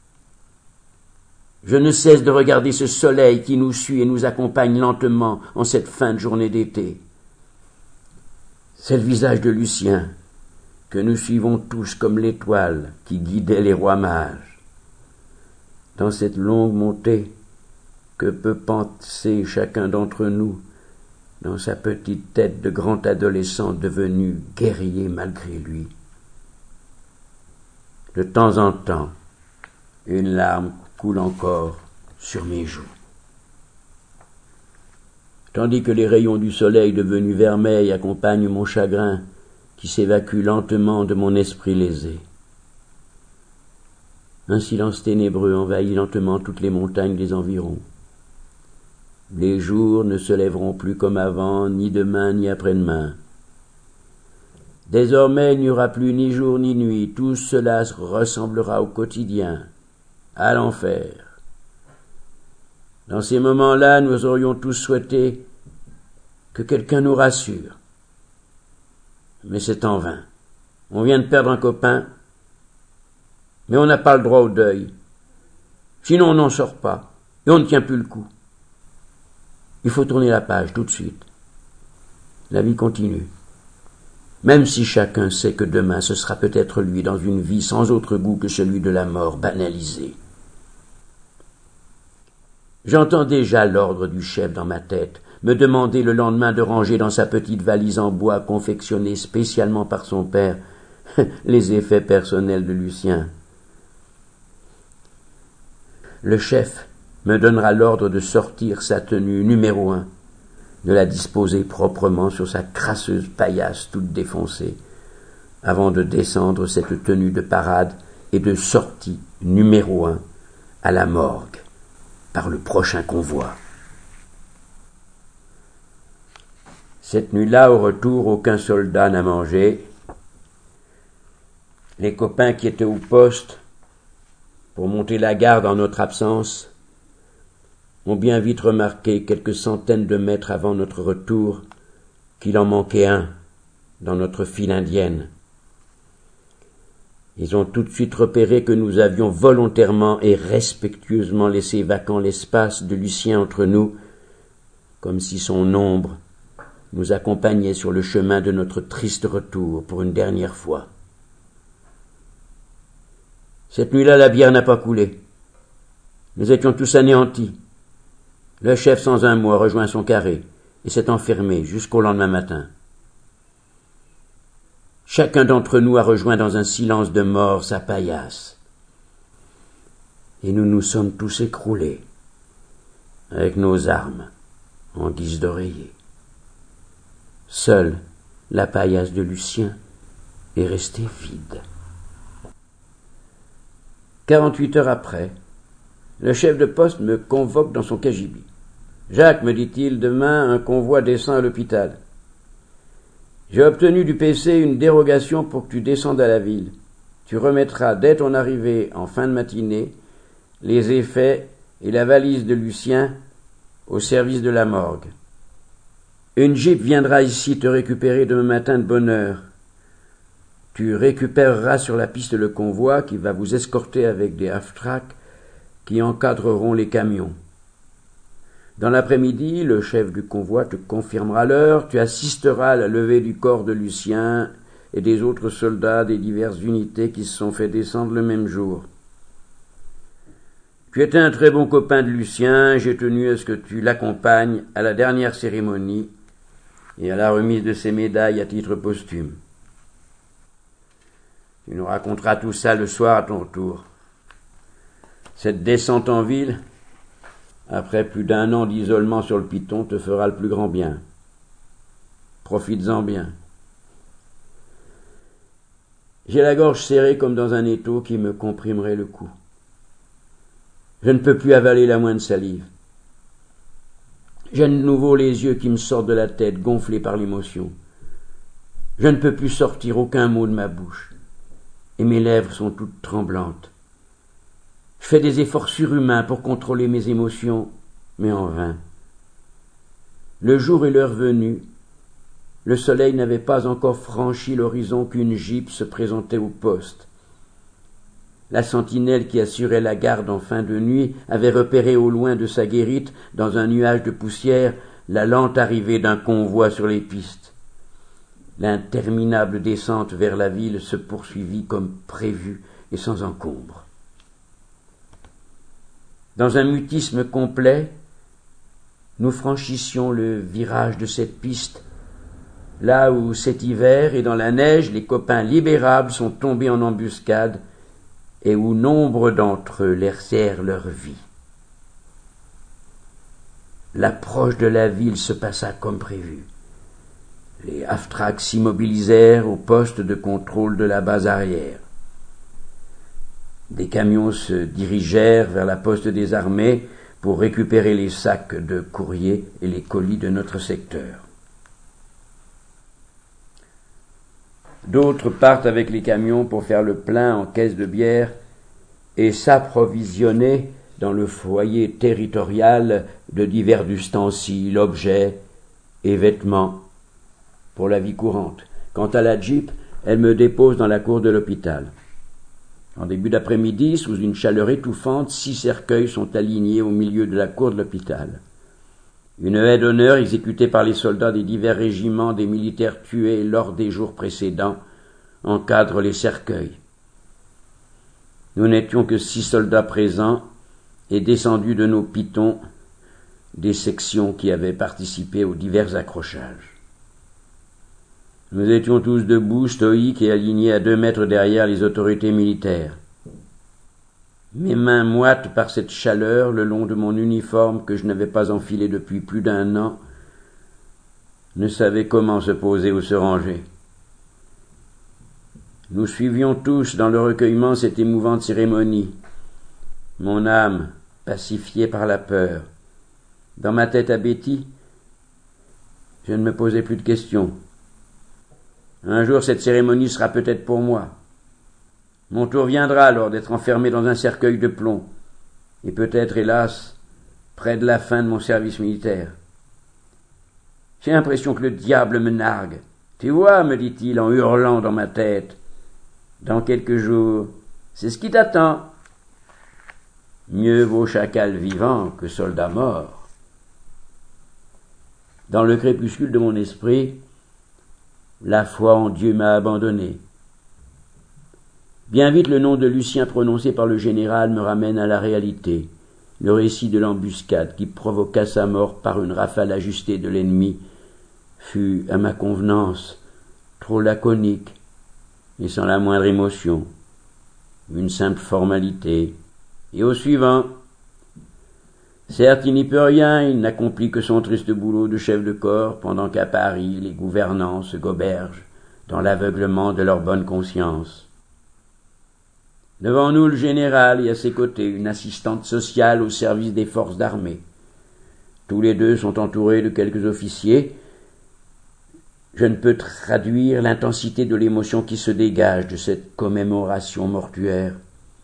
Je ne cesse de regarder ce soleil qui nous suit et nous accompagne lentement en cette fin de journée d'été. C'est le visage de Lucien, que nous suivons tous comme l'étoile qui guidait les rois mages. Dans cette longue montée, que peut penser chacun d'entre nous dans sa petite tête de grand adolescent devenu guerrier malgré lui? De temps en temps, une larme coule encore sur mes joues. Tandis que les rayons du soleil devenus vermeils accompagnent mon chagrin qui s'évacue lentement de mon esprit lésé. Un silence ténébreux envahit lentement toutes les montagnes des environs. Les jours ne se lèveront plus comme avant, ni demain ni après-demain. Désormais, il n'y aura plus ni jour ni nuit, tout cela ressemblera au quotidien, à l'enfer. Dans ces moments-là, nous aurions tous souhaité que quelqu'un nous rassure. Mais c'est en vain. On vient de perdre un copain, mais on n'a pas le droit au deuil. Sinon on n'en sort pas, et on ne tient plus le coup. Il faut tourner la page tout de suite. La vie continue. Même si chacun sait que demain ce sera peut-être lui dans une vie sans autre goût que celui de la mort banalisée. J'entends déjà l'ordre du chef dans ma tête, me demander le lendemain de ranger dans sa petite valise en bois confectionnée spécialement par son père les effets personnels de Lucien. Le chef me donnera l'ordre de sortir sa tenue numéro 1, de la disposer proprement sur sa crasseuse paillasse toute défoncée, avant de descendre cette tenue de parade et de sortie numéro 1 à la morgue par le prochain convoi. Cette nuit-là, au retour, aucun soldat n'a mangé. Les copains qui étaient au poste pour monter la garde en notre absence ont bien vite remarqué, quelques centaines de mètres avant notre retour, qu'il en manquait un dans notre file indienne. Ils ont tout de suite repéré que nous avions volontairement et respectueusement laissé vacant l'espace de Lucien entre nous, comme si son ombre nous accompagnait sur le chemin de notre triste retour pour une dernière fois. Cette nuit-là, la bière n'a pas coulé. Nous étions tous anéantis. Le chef, sans un mot, a rejoint son carré et s'est enfermé jusqu'au lendemain matin. Chacun d'entre nous a rejoint dans un silence de mort sa paillasse. Et nous nous sommes tous écroulés, avec nos armes, en guise d'oreiller. Seule la paillasse de Lucien est restée vide. 48 heures après, le chef de poste me convoque dans son cagibi. « Jacques, me dit-il, demain un convoi descend à l'hôpital. J'ai obtenu du PC une dérogation pour que tu descendes à la ville. Tu remettras dès ton arrivée en fin de matinée les effets et la valise de Lucien au service de la morgue. Une jeep viendra ici te récupérer demain matin de bonne heure. Tu récupéreras sur la piste le convoi qui va vous escorter avec des half-tracks qui encadreront les camions. Dans l'après-midi, le chef du convoi te confirmera l'heure, tu assisteras à la levée du corps de Lucien et des autres soldats des diverses unités qui se sont fait descendre le même jour. Tu étais un très bon copain de Lucien, j'ai tenu à ce que tu l'accompagnes à la dernière cérémonie et à la remise de ses médailles à titre posthume. Tu nous raconteras tout ça le soir à ton retour. Cette descente en ville, après plus d'1 an d'isolement sur le Piton, te fera le plus grand bien. Profites-en bien. J'ai la gorge serrée comme dans un étau qui me comprimerait le cou. Je ne peux plus avaler la moindre salive. J'ai de nouveau les yeux qui me sortent de la tête, gonflés par l'émotion. Je ne peux plus sortir aucun mot de ma bouche, et mes lèvres sont toutes tremblantes. Je fais des efforts surhumains pour contrôler mes émotions, mais en vain. Le jour et l'heure venus, le soleil n'avait pas encore franchi l'horizon qu'une jeep se présentait au poste. La sentinelle qui assurait la garde en fin de nuit avait repéré au loin de sa guérite, dans un nuage de poussière, la lente arrivée d'un convoi sur les pistes. L'interminable descente vers la ville se poursuivit comme prévu et sans encombre. Dans un mutisme complet, nous franchissions le virage de cette piste, là où cet hiver et dans la neige les copains libérables sont tombés en embuscade et où nombre d'entre eux laissèrent leur vie. L'approche de la ville se passa comme prévu. Les half-tracks s'immobilisèrent au poste de contrôle de la base arrière. Des camions se dirigèrent vers la poste des armées pour récupérer les sacs de courrier et les colis de notre secteur. D'autres partent avec les camions pour faire le plein en caisses de bière et s'approvisionner dans le foyer territorial de divers ustensiles, objets et vêtements pour la vie courante. Quant à la Jeep, elle me dépose dans la cour de l'hôpital. En début d'après-midi, sous une chaleur étouffante, 6 cercueils sont alignés au milieu de la cour de l'hôpital. Une haie d'honneur exécutée par les soldats des divers régiments des militaires tués lors des jours précédents encadre les cercueils. Nous n'étions que 6 soldats présents et descendus de nos pitons des sections qui avaient participé aux divers accrochages. Nous étions tous debout, stoïques et alignés à 2 mètres derrière les autorités militaires. Mes mains moites par cette chaleur le long de mon uniforme que je n'avais pas enfilé depuis plus d'1 an ne savaient comment se poser ou se ranger. Nous suivions tous dans le recueillement cette émouvante cérémonie, mon âme pacifiée par la peur. Dans ma tête à Betty, je ne me posais plus de questions. Un jour, cette cérémonie sera peut-être pour moi. Mon tour viendra alors d'être enfermé dans un cercueil de plomb, et peut-être, hélas, près de la fin de mon service militaire. J'ai l'impression que le diable me nargue. Tu vois, me dit-il en hurlant dans ma tête, Dans quelques jours, c'est ce qui t'attend. Mieux vaut chacal vivant que soldat mort. Dans le crépuscule de mon esprit, la foi en Dieu m'a abandonné. Bien vite, le nom de Lucien prononcé par le général me ramène à la réalité. Le récit de l'embuscade qui provoqua sa mort par une rafale ajustée de l'ennemi fut, à ma convenance, trop laconique et sans la moindre émotion. Une simple formalité. Et au suivant. Certes, il n'y peut rien, il n'accomplit que son triste boulot de chef de corps, pendant qu'à Paris, les gouvernants se gobergent dans l'aveuglement de leur bonne conscience. Devant nous, le général et à ses côtés, une assistante sociale au service des forces armées. Tous les deux sont entourés de quelques officiers. Je ne peux traduire l'intensité de l'émotion qui se dégage de cette commémoration mortuaire.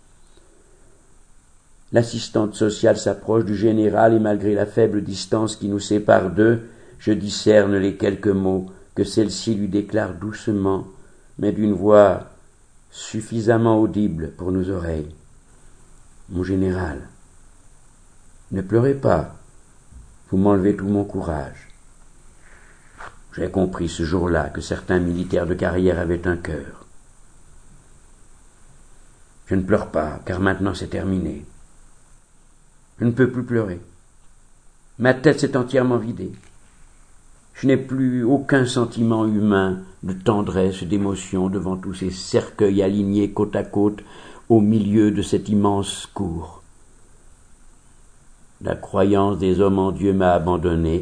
L'assistante sociale s'approche du général et malgré la faible distance qui nous sépare d'eux, je discerne les quelques mots que celle-ci lui déclare doucement, mais d'une voix suffisamment audible pour nos oreilles. Mon général, ne pleurez pas, vous m'enlevez tout mon courage. J'ai compris ce jour-là que certains militaires de carrière avaient un cœur. Je ne pleure pas, car maintenant c'est terminé. Je ne peux plus pleurer. Ma tête s'est entièrement vidée. Je n'ai plus aucun sentiment humain de tendresse, d'émotion devant tous ces cercueils alignés côte à côte au milieu de cette immense cour. La croyance des hommes en Dieu m'a abandonné.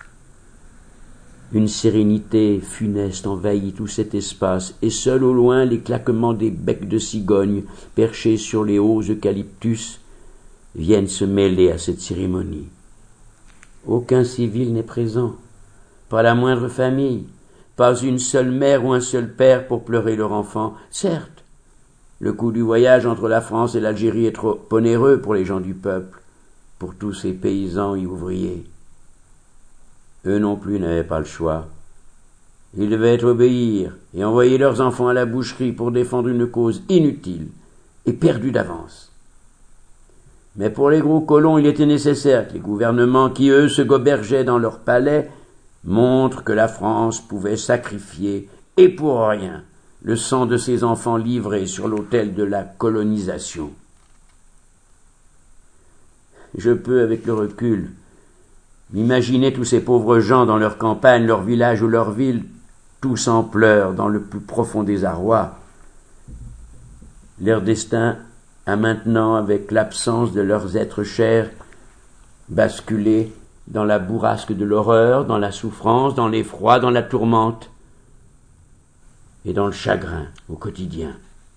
Une sérénité funeste envahit tout cet espace, et seul au loin les claquements des becs de cigogne perchés sur les hauts eucalyptus viennent se mêler à cette cérémonie. Aucun civil n'est présent, pas la moindre famille, pas une seule mère ou un seul père pour pleurer leur enfant. Certes, le coût du voyage entre la France et l'Algérie est trop onéreux pour les gens du peuple, pour tous ces paysans et ouvriers. Eux non plus n'avaient pas le choix. Ils devaient obéir et envoyer leurs enfants à la boucherie pour défendre une cause inutile et perdue d'avance. Mais pour les gros colons, il était nécessaire que les gouvernements qui, eux, se gobergeaient dans leurs palais, montrent que la France pouvait sacrifier, et pour rien, le sang de ses enfants livrés sur l'autel de la colonisation. Je peux, avec le recul, m'imaginer tous ces pauvres gens dans leur campagne, leur village ou leur ville, tous en pleurs dans le plus profond désarroi. Leur destin a maintenant, avec l'absence de leurs êtres chers, basculé dans la bourrasque de l'horreur, dans la souffrance, dans l'effroi, dans la tourmente et dans le chagrin au quotidien.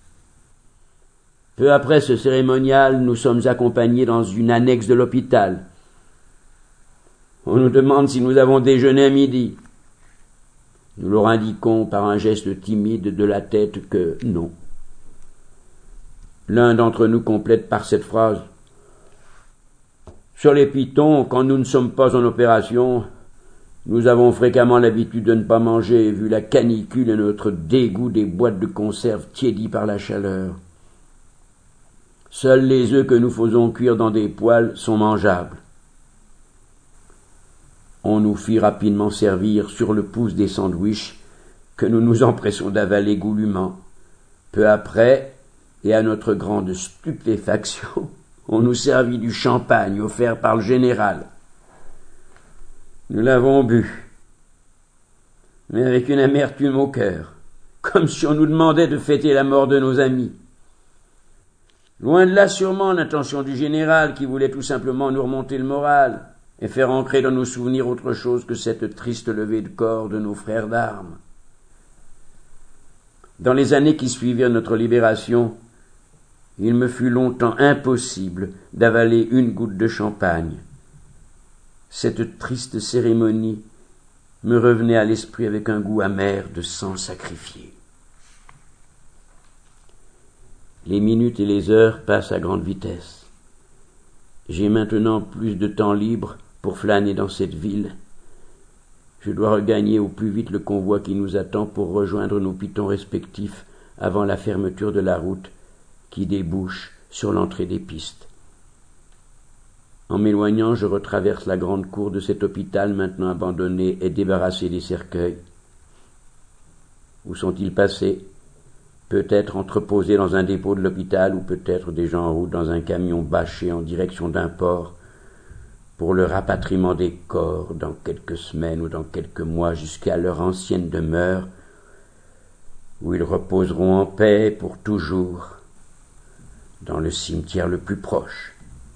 Peu après ce cérémonial, nous sommes accompagnés dans une annexe de l'hôpital. On nous demande si nous avons déjeuné à midi. Nous leur indiquons par un geste timide de la tête que non. L'un d'entre nous complète par cette phrase: « Sur les pitons, quand nous ne sommes pas en opération, nous avons fréquemment l'habitude de ne pas manger, vu la canicule et notre dégoût des boîtes de conserve tiédies par la chaleur. Seuls les œufs que nous faisons cuire dans des poêles sont mangeables. » On nous fit rapidement servir sur le pouce des sandwichs que nous nous empressons d'avaler goulûment. Peu après, et à notre grande stupéfaction, on nous servit du champagne offert par le général. Nous l'avons bu, mais avec une amertume au cœur, comme si on nous demandait de fêter la mort de nos amis. Loin de là sûrement l'intention du général qui voulait tout simplement nous remonter le moral et faire ancrer dans nos souvenirs autre chose que cette triste levée de corps de nos frères d'armes. Dans les années qui suivirent notre libération, il me fut longtemps impossible d'avaler une goutte de champagne. Cette triste cérémonie me revenait à l'esprit avec un goût amer de sang sacrifié. Les minutes et les heures passent à grande vitesse. J'ai maintenant plus de temps libre pour flâner dans cette ville. Je dois regagner au plus vite le convoi qui nous attend pour rejoindre nos pitons respectifs avant la fermeture de la route qui débouche sur l'entrée des pistes. En m'éloignant, je retraverse la grande cour de cet hôpital maintenant abandonné et débarrassé des cercueils. Où sont-ils passés? Peut-être entreposés dans un dépôt de l'hôpital ou peut-être déjà en route dans un camion bâché en direction d'un port pour le rapatriement des corps dans quelques semaines ou dans quelques mois jusqu'à leur ancienne demeure où ils reposeront en paix pour toujours dans le cimetière le plus proche.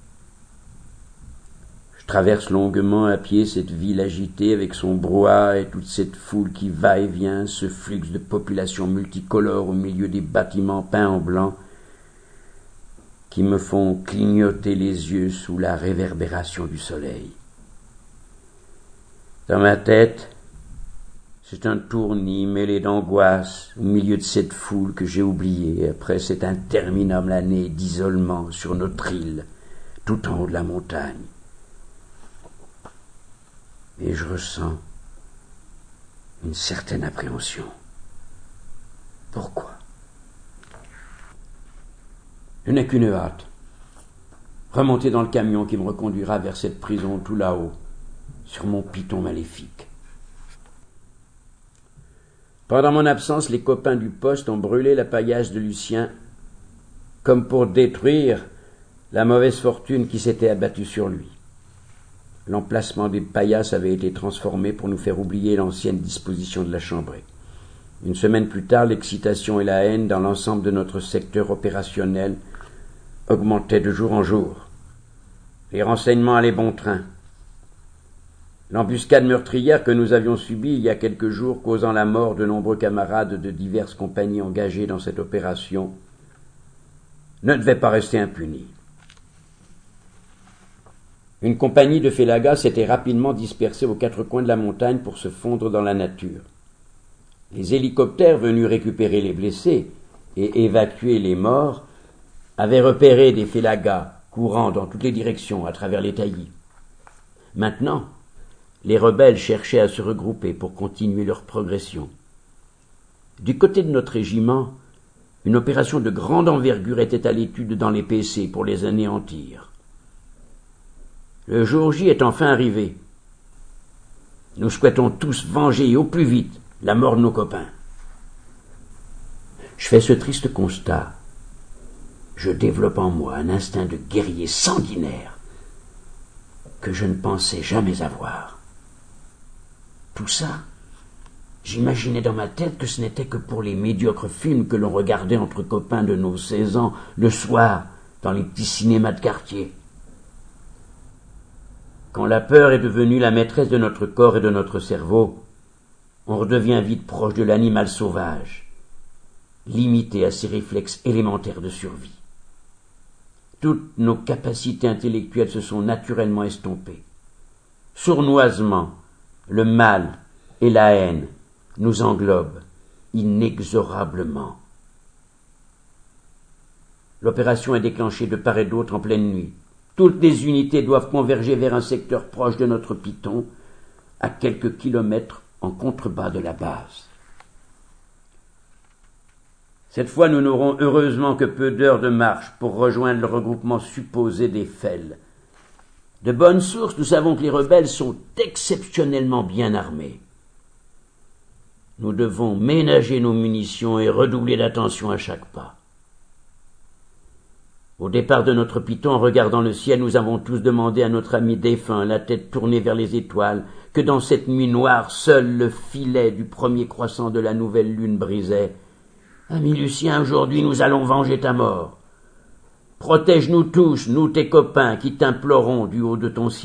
Je traverse longuement à pied cette ville agitée avec son brouhaha et toute cette foule qui va et vient, ce flux de population multicolore au milieu des bâtiments peints en blanc qui me font clignoter les yeux sous la réverbération du soleil. Dans ma tête, c'est un tournis mêlé d'angoisse au milieu de cette foule que j'ai oubliée après cette interminable année d'isolement sur notre île, tout en haut de la montagne. Et je ressens une certaine appréhension. Pourquoi? Je n'ai qu'une hâte. Remonter dans le camion qui me reconduira vers cette prison tout là-haut, sur mon piton maléfique. Pendant mon absence, les copains du poste ont brûlé la paillasse de Lucien, comme pour détruire la mauvaise fortune qui s'était abattue sur lui. L'emplacement des paillasses avait été transformé pour nous faire oublier l'ancienne disposition de la chambrée. Une semaine plus tard, l'excitation et la haine dans l'ensemble de notre secteur opérationnel augmentaient de jour en jour. Les renseignements allaient bon train. L'embuscade meurtrière que nous avions subie il y a quelques jours, causant la mort de nombreux camarades de diverses compagnies engagées dans cette opération, ne devait pas rester impunie. Une compagnie de félagas s'était rapidement dispersée aux quatre coins de la montagne pour se fondre dans la nature. Les hélicoptères venus récupérer les blessés et évacuer les morts avaient repéré des félagas courant dans toutes les directions à travers les taillis. Maintenant, les rebelles cherchaient à se regrouper pour continuer leur progression. Du côté de notre régiment, une opération de grande envergure était à l'étude dans les PC pour les anéantir. Le jour J est enfin arrivé. Nous souhaitons tous venger au plus vite la mort de nos copains. Je fais ce triste constat. Je développe en moi un instinct de guerrier sanguinaire que je ne pensais jamais avoir. Tout ça, j'imaginais dans ma tête que ce n'était que pour les médiocres films que l'on regardait entre copains de nos 16 ans le soir dans les petits cinémas de quartier. Quand la peur est devenue la maîtresse de notre corps et de notre cerveau, on redevient vite proche de l'animal sauvage, limité à ses réflexes élémentaires de survie. Toutes nos capacités intellectuelles se sont naturellement estompées. Sournoisement, le mal et la haine nous englobent inexorablement. L'opération est déclenchée de part et d'autre en pleine nuit. Toutes les unités doivent converger vers un secteur proche de notre piton, à quelques kilomètres en contrebas de la base. Cette fois, nous n'aurons heureusement que peu d'heures de marche pour rejoindre le regroupement supposé des Fels. De bonnes sources, nous savons que les rebelles sont exceptionnellement bien armés. Nous devons ménager nos munitions et redoubler d'attention à chaque pas. Au départ de notre piton, en regardant le ciel, nous avons tous demandé à notre ami défunt, la tête tournée vers les étoiles, que dans cette nuit noire, seul le filet du premier croissant de la nouvelle lune brisait. « Ami Lucien, aujourd'hui nous allons venger ta mort. Protège-nous tous, nous tes copains, qui t'implorons du haut de ton ciel. »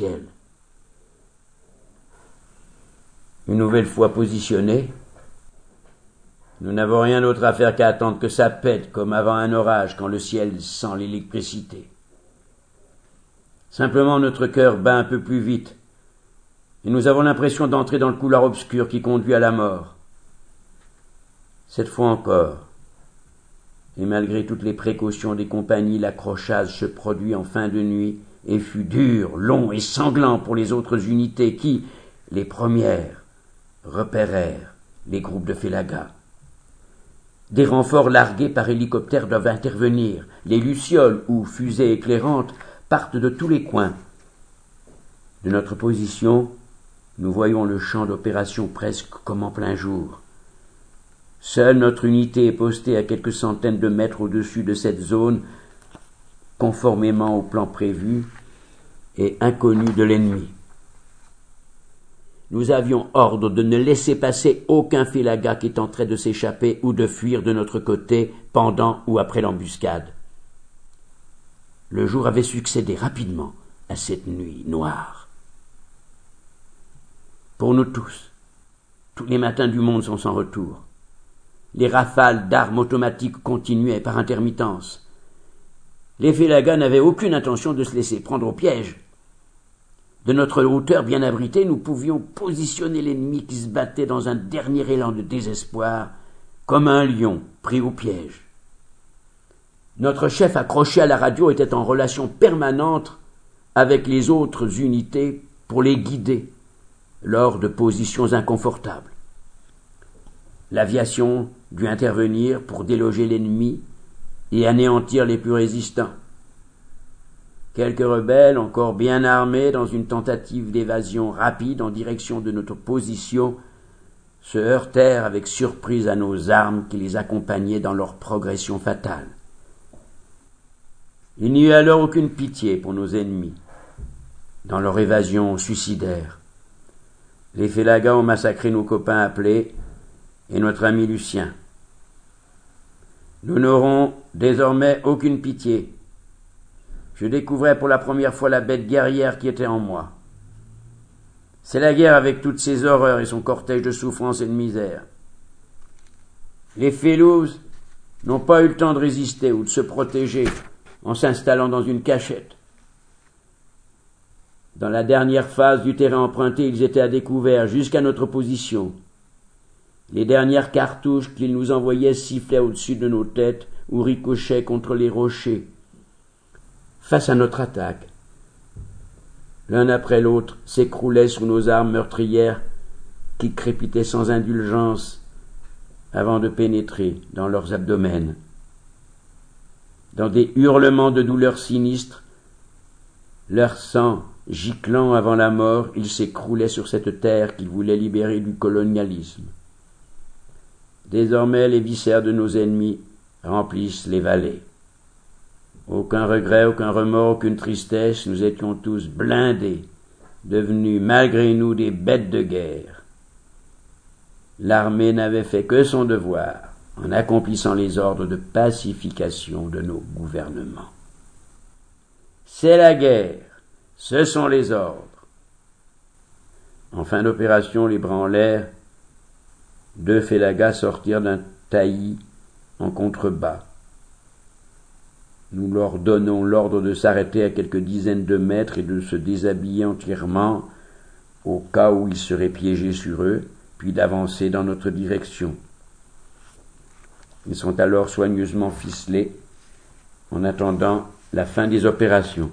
Une nouvelle fois positionnés, nous n'avons rien d'autre à faire qu'à attendre que ça pète comme avant un orage quand le ciel sent l'électricité. Simplement notre cœur bat un peu plus vite et nous avons l'impression d'entrer dans le couloir obscur qui conduit à la mort. Cette fois encore, et malgré toutes les précautions des compagnies, l'accrochage se produit en fin de nuit et fut dur, long et sanglant pour les autres unités qui, les premières, repérèrent les groupes de félagas. Des renforts largués par hélicoptère doivent intervenir. Les lucioles ou fusées éclairantes partent de tous les coins. De notre position, nous voyons le champ d'opération presque comme en plein jour. Seule notre unité est postée à quelques centaines de mètres au-dessus de cette zone, conformément au plan prévu et inconnu de l'ennemi. Nous avions ordre de ne laisser passer aucun félaga qui tenterait de s'échapper ou de fuir de notre côté pendant ou après l'embuscade. Le jour avait succédé rapidement à cette nuit noire. Pour nous tous les matins du monde sont sans retour. Les rafales d'armes automatiques continuaient par intermittence. Les félagas n'avaient aucune intention de se laisser prendre au piège. De notre hauteur bien abritée, nous pouvions positionner l'ennemi qui se battait dans un dernier élan de désespoir, comme un lion pris au piège. Notre chef accroché à la radio était en relation permanente avec les autres unités pour les guider lors de positions inconfortables. L'aviation dut intervenir pour déloger l'ennemi et anéantir les plus résistants. Quelques rebelles, encore bien armés dans une tentative d'évasion rapide en direction de notre position, se heurtèrent avec surprise à nos armes qui les accompagnaient dans leur progression fatale. Il n'y eut alors aucune pitié pour nos ennemis dans leur évasion suicidaire. Les félagas ont massacré nos copains appelés et notre ami Lucien. Nous n'aurons désormais aucune pitié. Je découvrais pour la première fois la bête guerrière qui était en moi. C'est la guerre avec toutes ses horreurs et son cortège de souffrance et de misère. Les Félouzes n'ont pas eu le temps de résister ou de se protéger en s'installant dans une cachette. Dans la dernière phase du terrain emprunté, ils étaient à découvert jusqu'à notre position. Les dernières cartouches qu'ils nous envoyaient sifflaient au-dessus de nos têtes ou ricochaient contre les rochers. Face à notre attaque, l'un après l'autre s'écroulaient sous nos armes meurtrières qui crépitaient sans indulgence avant de pénétrer dans leurs abdomens. Dans des hurlements de douleur sinistre, leur sang giclant avant la mort, ils s'écroulaient sur cette terre qu'ils voulaient libérer du colonialisme. Désormais, les viscères de nos ennemis remplissent les vallées. Aucun regret, aucun remords, aucune tristesse, nous étions tous blindés, devenus malgré nous des bêtes de guerre. L'armée n'avait fait que son devoir en accomplissant les ordres de pacification de nos gouvernements. C'est la guerre, ce sont les ordres. En fin d'opération, les bras en l'air, 2 félagas sortirent d'un taillis en contrebas. Nous leur donnons l'ordre de s'arrêter à quelques dizaines de mètres et de se déshabiller entièrement au cas où ils seraient piégés sur eux, puis d'avancer dans notre direction. Ils sont alors soigneusement ficelés en attendant la fin des opérations.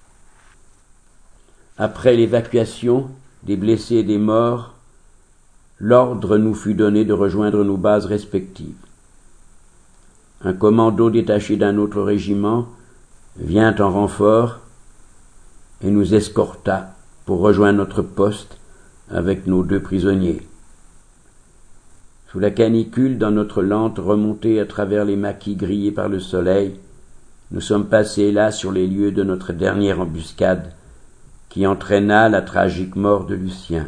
Après l'évacuation des blessés et des morts, l'ordre nous fut donné de rejoindre nos bases respectives. Un commando détaché d'un autre régiment vient en renfort et nous escorta pour rejoindre notre poste avec nos 2 prisonniers. Sous la canicule, dans notre lente remontée à travers les maquis grillés par le soleil, nous sommes passés là sur les lieux de notre dernière embuscade qui entraîna la tragique mort de Lucien.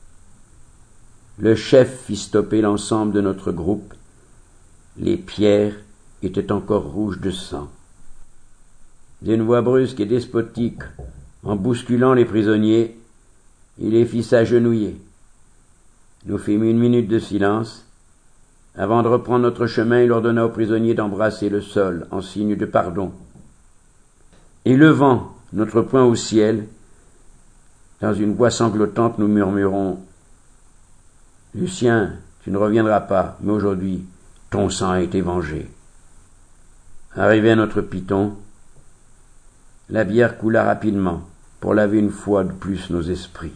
Le chef fit stopper l'ensemble de notre groupe. Les pierres étaient encore rouges de sang. D'une voix brusque et despotique, en bousculant les prisonniers, il les fit s'agenouiller. Nous fîmes 1 minute de silence. Avant de reprendre notre chemin, il ordonna aux prisonniers d'embrasser le sol en signe de pardon. Et levant notre poing au ciel, dans une voix sanglotante, nous murmurons « Lucien, tu ne reviendras pas, mais aujourd'hui, ton sang a été vengé. » Arrivé à notre piton, la bière coula rapidement pour laver une fois de plus nos esprits.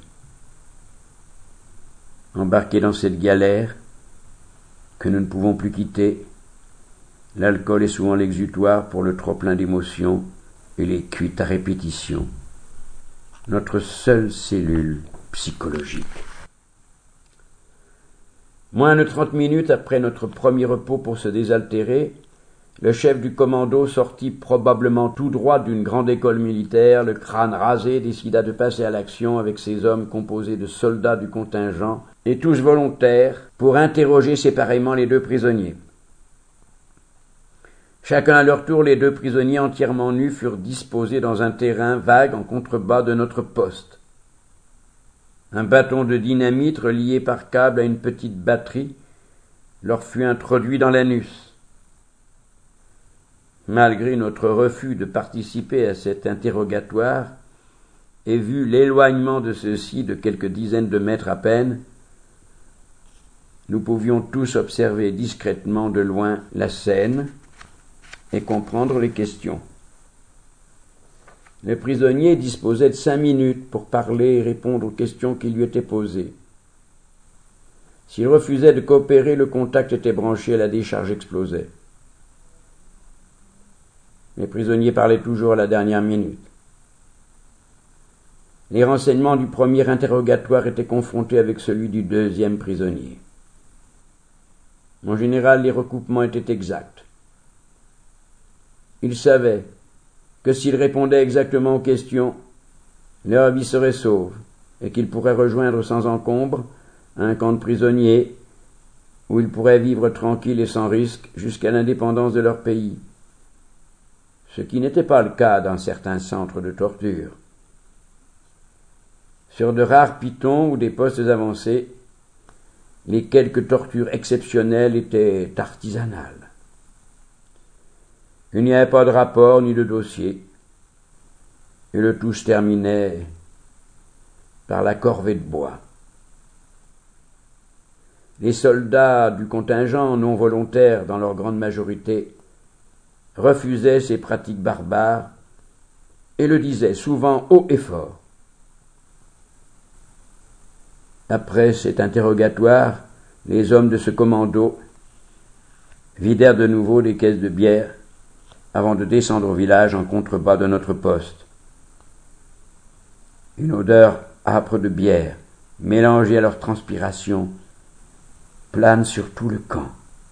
Embarqués dans cette galère que nous ne pouvons plus quitter, L'alcool est souvent l'exutoire pour le trop-plein d'émotions et les cuites à répétition. Notre seule cellule psychologique. Moins de 30 minutes après notre premier repos pour se désaltérer, le chef du commando, sorti probablement tout droit d'une grande école militaire, le crâne rasé, décida de passer à l'action avec ses hommes composés de soldats du contingent et tous volontaires pour interroger séparément les 2 prisonniers. Chacun à leur tour, les 2 prisonniers entièrement nus furent disposés dans un terrain vague en contrebas de notre poste. Un bâton de dynamite relié par câble à une petite batterie leur fut introduit dans l'anus. Malgré notre refus de participer à cet interrogatoire, et vu l'éloignement de ceux-ci de quelques dizaines de mètres à peine, nous pouvions tous observer discrètement de loin la scène et comprendre les questions. Le prisonnier disposait de 5 minutes pour parler et répondre aux questions qui lui étaient posées. S'il refusait de coopérer, le contact était branché et la décharge explosait. Les prisonniers parlaient toujours à la dernière minute. Les renseignements du premier interrogatoire étaient confrontés avec celui du 2e prisonnier. En général, les recoupements étaient exacts. Ils savaient que s'ils répondaient exactement aux questions, leur vie serait sauve et qu'ils pourraient rejoindre sans encombre un camp de prisonniers où ils pourraient vivre tranquilles et sans risque jusqu'à l'indépendance de leur pays, ce qui n'était pas le cas dans certains centres de torture. Sur de rares pitons ou des postes avancés, les quelques tortures exceptionnelles étaient artisanales. Il n'y avait pas de rapport ni de dossier, et le tout se terminait par la corvée de bois. Les soldats du contingent, non volontaires dans leur grande majorité, refusaient ces pratiques barbares et le disaient souvent haut et fort. Après cet interrogatoire, les hommes de ce commando vidèrent de nouveau des caisses de bière avant de descendre au village en contrebas de notre poste. Une odeur âpre de bière, mélangée à leur transpiration, plane sur tout le camp.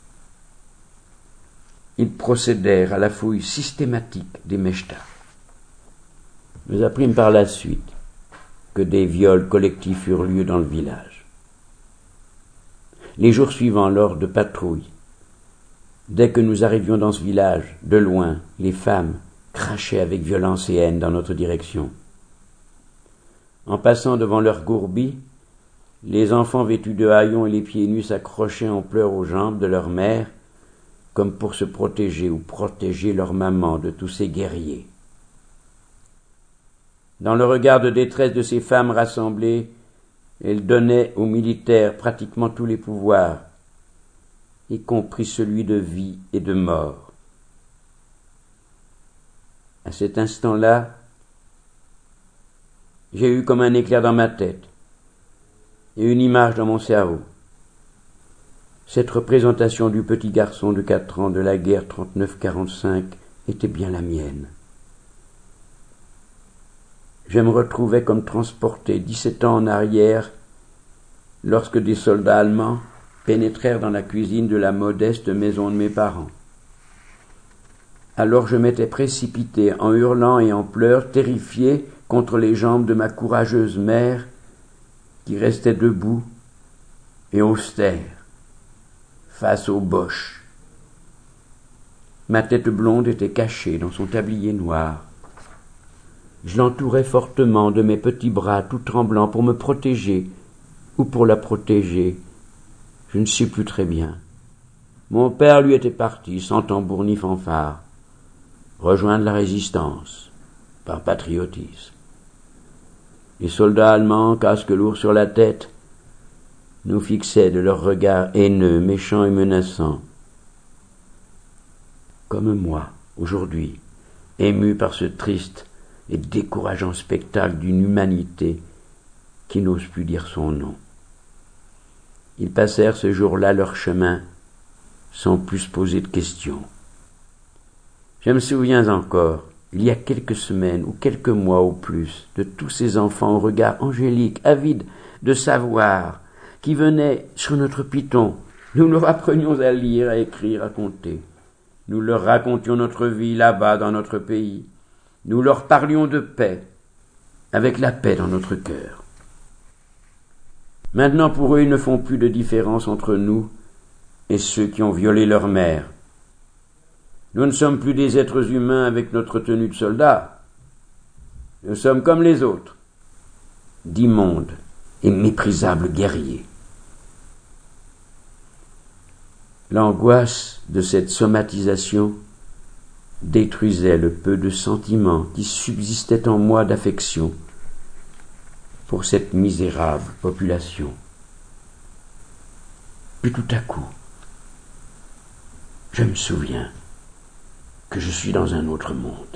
Ils procédèrent à la fouille systématique des mechtas. Nous apprîmes par la suite que des viols collectifs eurent lieu dans le village. Les jours suivants, lors de patrouilles, dès que nous arrivions dans ce village, de loin, les femmes crachaient avec violence et haine dans notre direction. En passant devant leur gourbis, les enfants vêtus de haillons et les pieds nus s'accrochaient en pleurs aux jambes de leur mère, comme pour se protéger ou protéger leur maman de tous ces guerriers. Dans le regard de détresse de ces femmes rassemblées, elles donnaient aux militaires pratiquement tous les pouvoirs, y compris celui de vie et de mort. À cet instant-là, j'ai eu comme un éclair dans ma tête et une image dans mon cerveau. Cette représentation du petit garçon de 4 ans de la guerre 39-45 était bien la mienne. Je me retrouvais comme transporté 17 ans en arrière lorsque des soldats allemands pénétrèrent dans la cuisine de la modeste maison de mes parents. Alors je m'étais précipité en hurlant et en pleurs, terrifié contre les jambes de ma courageuse mère qui restait debout et austère face aux Boches. Ma tête blonde était cachée dans son tablier noir. Je l'entourais fortement de mes petits bras tout tremblants pour me protéger ou pour la protéger. Je ne sais plus très bien. Mon père, lui, était parti, sans tambour ni fanfare, rejoindre la résistance, par patriotisme. Les soldats allemands, casque lourd sur la tête, nous fixaient de leurs regards haineux, méchants et menaçants. Comme moi, aujourd'hui, ému par ce triste et décourageant spectacle d'une humanité qui n'ose plus dire son nom. Ils passèrent ce jour-là leur chemin sans plus poser de questions. Je me souviens encore, il y a quelques semaines ou quelques mois au plus, de tous ces enfants au regard angélique, avides de savoir, qui venaient sur notre piton. Nous leur apprenions à lire, à écrire, à compter. Nous leur racontions notre vie là-bas dans notre pays. Nous leur parlions de paix, avec la paix dans notre cœur. Maintenant, pour eux, ils ne font plus de différence entre nous et ceux qui ont violé leur mère. Nous ne sommes plus des êtres humains avec notre tenue de soldats. Nous sommes comme les autres, d'immondes et méprisables guerriers. L'angoisse de cette somatisation détruisait le peu de sentiments qui subsistaient en moi d'affection pour cette misérable population. Puis tout à coup, je me souviens que je suis dans un autre monde.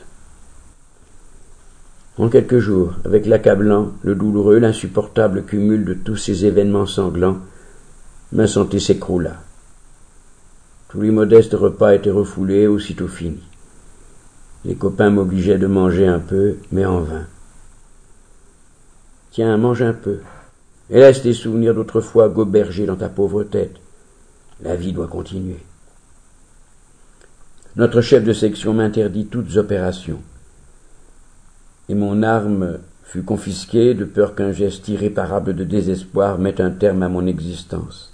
En quelques jours, avec l'accablant, le douloureux, l'insupportable cumul de tous ces événements sanglants, ma santé s'écroula. Tous les modestes repas étaient refoulés, aussitôt finis. Les copains m'obligeaient de manger un peu, mais en vain. Tiens, mange un peu, et laisse tes souvenirs d'autrefois goberger dans ta pauvre tête. La vie doit continuer. Notre chef de section m'interdit toutes opérations, et mon arme fut confisquée de peur qu'un geste irréparable de désespoir mette un terme à mon existence.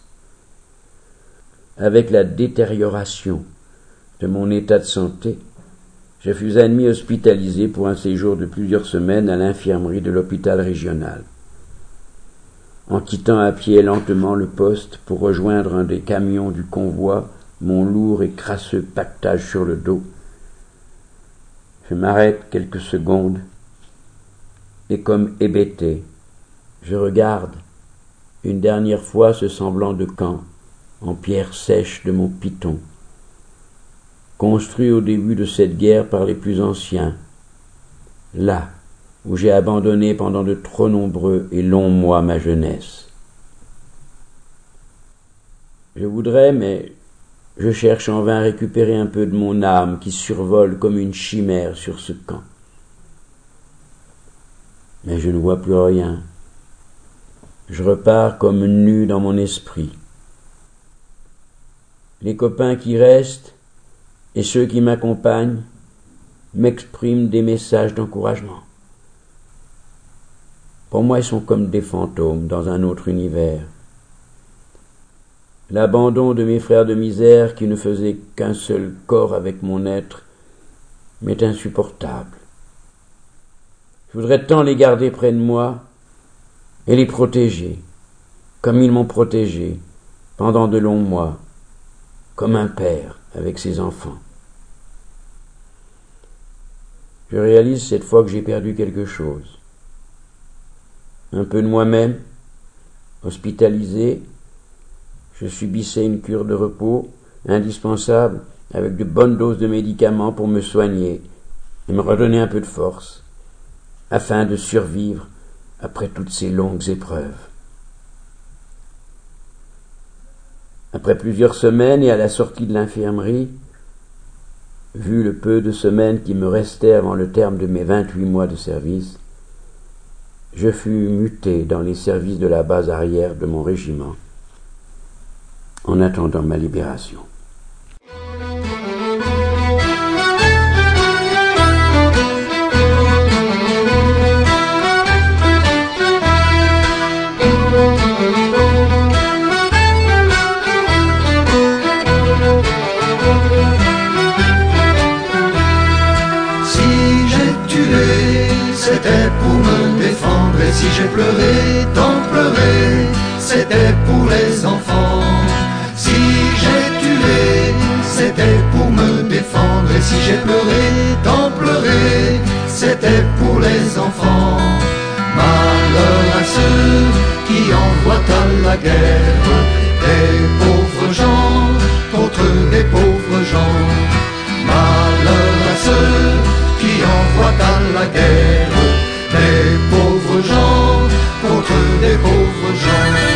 Avec la détérioration de mon état de santé, je fus admis hospitalisé pour un séjour de plusieurs semaines à l'infirmerie de l'hôpital régional. En quittant à pied lentement le poste pour rejoindre un des camions du convoi, mon lourd et crasseux pactage sur le dos, je m'arrête quelques secondes et comme hébété, je regarde une dernière fois ce semblant de camp en pierre sèche de mon piton, construit au début de cette guerre par les plus anciens, là où j'ai abandonné pendant de trop nombreux et longs mois ma jeunesse. Je voudrais, mais je cherche en vain à récupérer un peu de mon âme qui survole comme une chimère sur ce camp. Mais je ne vois plus rien. Je repars comme nu dans mon esprit. Les copains qui restent et ceux qui m'accompagnent m'expriment des messages d'encouragement. Pour moi, ils sont comme des fantômes dans un autre univers. L'abandon de mes frères de misère qui ne faisaient qu'un seul corps avec mon être m'est insupportable. Je voudrais tant les garder près de moi et les protéger, comme ils m'ont protégé pendant de longs mois, comme un père avec ses enfants. Je réalise cette fois que j'ai perdu quelque chose. Un peu de moi-même, hospitalisé, je subissais une cure de repos indispensable avec de bonnes doses de médicaments pour me soigner et me redonner un peu de force, afin de survivre après toutes ces longues épreuves. Après plusieurs semaines et à la sortie de l'infirmerie, vu le peu de semaines qui me restaient avant le terme de mes 28 mois de service, je fus muté dans les services de la base arrière de mon régiment, en attendant ma libération. C'était pour me défendre, et si j'ai pleuré, tant pleuré, c'était pour les enfants. Si j'ai tué, c'était pour me défendre, et si j'ai pleuré, tant pleuré, c'était pour les enfants. Malheur à ceux qui envoient à la guerre des pauvres gens contre des pauvres gens. Malheur à ceux qui envoient à la guerre des pauvres gens contre des pauvres gens.